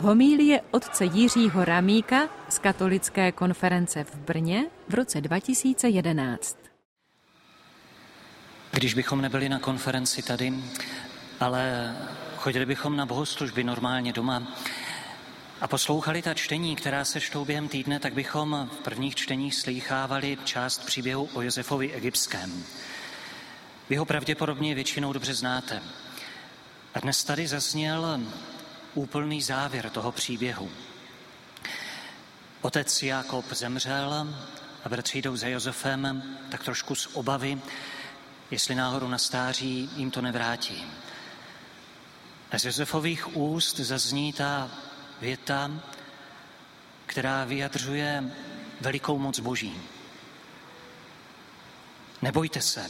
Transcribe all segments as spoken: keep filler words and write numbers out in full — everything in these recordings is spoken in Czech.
Homílie otce Jiřího Ramíka z Katolické konference v Brně v roce dva tisíce jedenáct. Když bychom nebyli na konferenci tady, ale chodili bychom na bohoslužby normálně doma a poslouchali ta čtení, která se čtou během týdne, tak bychom v prvních čteních slýchávali část příběhu o Josefovi Egyptském. Vy ho pravděpodobně většinou dobře znáte. A dnes tady zazněl úplný závěr toho příběhu. Otec Jákob zemřel a bratři jdou za Josefem tak trošku z obavy, jestli náhodou na stáří jim to nevrátí. A z Josefových úst zazní ta věta, která vyjadřuje velikou moc Boží. Nebojte se.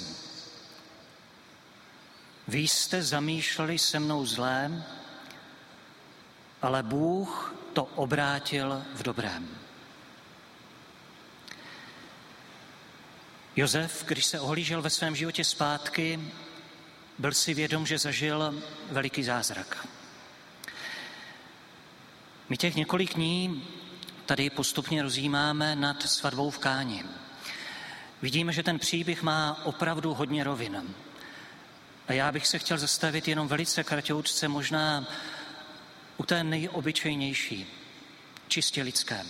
Vy jste zamýšleli se mnou zlé, ale Bůh to obrátil v dobrém. Josef, když se ohlížel ve svém životě zpátky, byl si vědom, že zažil veliký zázrak. My těch několik dní tady postupně rozjímáme nad svatbou v Káni. Vidíme, že ten příběh má opravdu hodně rovin. A já bych se chtěl zastavit jenom velice kratoučce, možná u té nejobyčejnější, čistě lidském.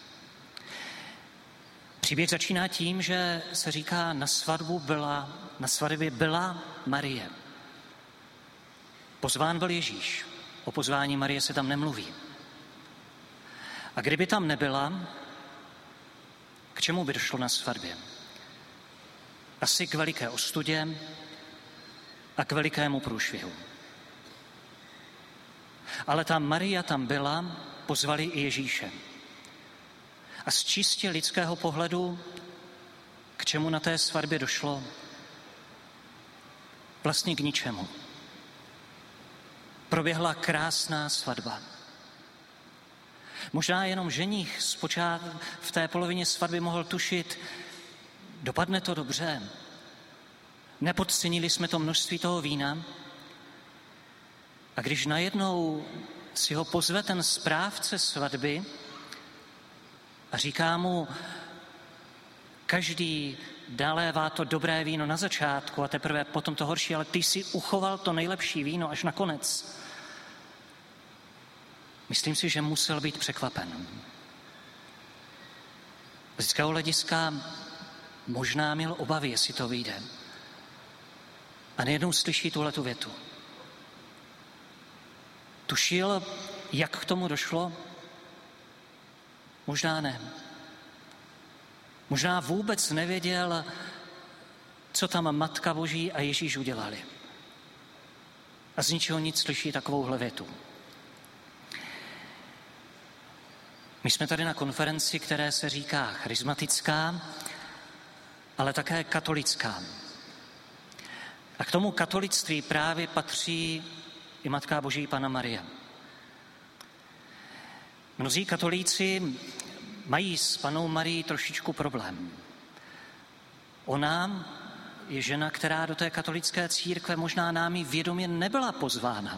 Příběh začíná tím, že se říká, na svatbu byla, na svatbě byla Marie. Pozván byl Ježíš. O pozvání Marie se tam nemluví. A kdyby tam nebyla, k čemu by došlo na svatbě? Asi k veliké ostudě a k velikému průšvihu. Ale ta Maria tam byla, pozvali i Ježíše. A z čistě lidského pohledu, k čemu na té svatbě došlo? Vlastně k ničemu. Proběhla krásná svatba. Možná jenom ženich zpočátku v té polovině svatby mohl tušit, dopadne to dobře. Nepodcenili jsme to množství toho vína. A když najednou si ho pozve ten správce svatby a říká mu, každý nalévá to dobré víno na začátku a teprve potom to horší, ale ty si uchoval to nejlepší víno až na konec. Myslím si, že musel být překvapen. Z lidského hlediska možná měl obavy, jestli to vyjde. A nejednou slyší tuhletu větu. Tušil, jak k tomu došlo? Možná ne. Možná vůbec nevěděl, co tam Matka Boží a Ježíš udělali. A z ničeho nic slyší takovouhle větu. My jsme tady na konferenci, které se říká charismatická, ale také katolická. A k tomu katolictví právě patří i Matka Boží Panna Marie. Mnozí katolíci mají s Pannou Marií trošičku problém. Ona je žena, která do té katolické církve možná námi vědomě nebyla pozvána.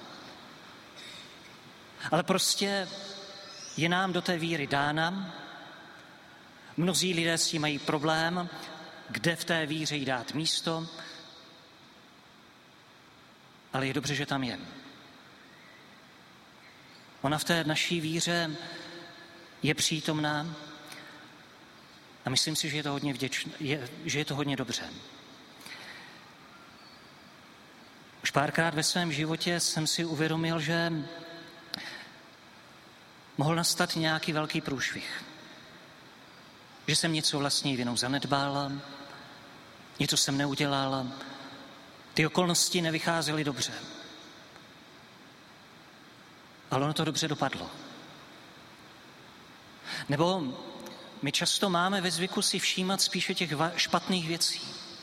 Ale prostě je nám do té víry dána. Mnozí lidé s tím mají problém, kde v té víře jí dát místo, ale je dobře, že tam je. Ona v té naší víře je přítomná a myslím si, že je to hodně vděčné, je, že je to hodně dobře. Už párkrát ve svém životě jsem si uvědomil, že mohl nastat nějaký velký průšvih. Že jsem něco vlastně vinou zanedbal, něco jsem neudělal, ty okolnosti nevycházely dobře. Ale ono to dobře dopadlo. Nebo my často máme ve zvyku si všímat spíše těch špatných věcí.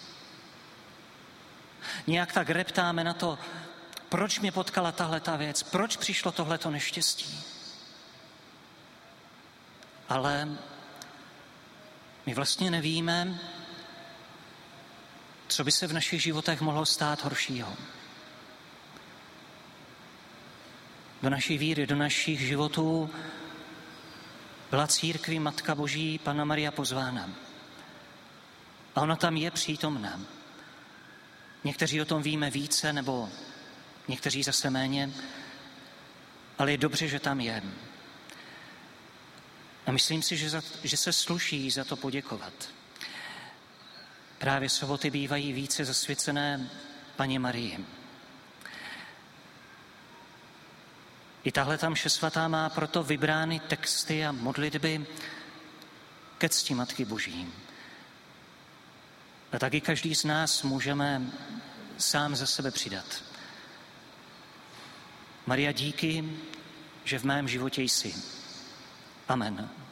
Nějak tak reptáme na to, proč mě potkala tahleta věc, proč přišlo tohleto neštěstí. Ale my vlastně nevíme, co by se v našich životech mohlo stát horšího. do naší víry, do našich životů byla církví Matka Boží Panna Maria pozvána. A ona tam je přítomná. Někteří o tom víme více, nebo někteří zase méně, ale je dobře, že tam je. A myslím si, že, za, že se sluší za to poděkovat. Právě soboty bývají více zasvěcené Panně Marii. I tahle tam mše svatá má proto vybrány texty a modlitby ke cti Matky Boží. A taky každý z nás můžeme sám za sebe přidat. Maria, díky, že v mém životě jsi. Amen.